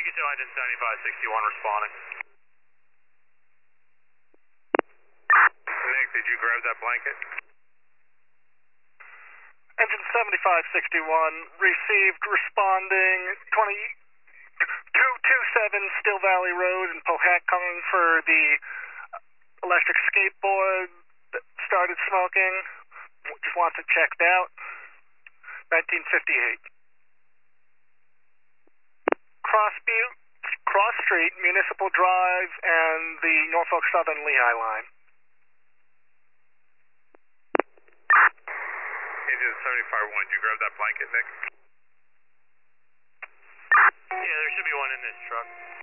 Q2 engine 7561 responding. Nick, did you grab that blanket? Engine 7561 received, responding 227 Still Valley Road in Pohack, calling for the electric skateboard that started smoking. Just wants it checked out. 1958. Cross Street, Municipal Drive, and the Norfolk Southern Lehigh line. Engine 75-1, did you grab that blanket, Nick? Yeah, there should be one in this truck.